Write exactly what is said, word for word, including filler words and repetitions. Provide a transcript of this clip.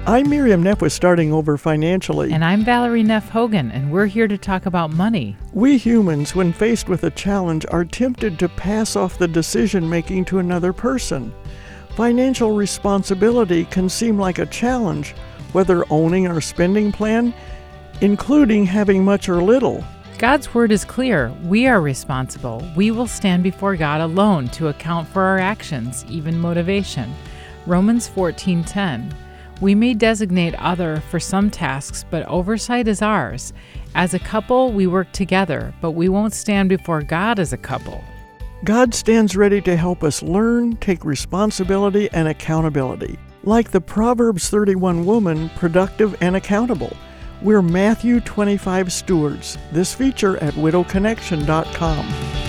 I'm Miriam Neff with Starting Over Financially. And I'm Valerie Neff Hogan, and we're here to talk about money. We humans, when faced with a challenge, are tempted to pass off the decision-making to another person. Financial responsibility can seem like a challenge, whether owning our spending plan, including having much or little. God's word is clear. We are responsible. We will stand before God alone to account for our actions, even motivation. Romans fourteen ten. We may designate other for some tasks, but oversight is ours. As a couple, we work together, but we won't stand before God as a couple. God stands ready to help us learn, take responsibility, and accountability. Like the Proverbs thirty-one woman, productive and accountable. We're Matthew twenty-five stewards. This feature at widow connection dot com.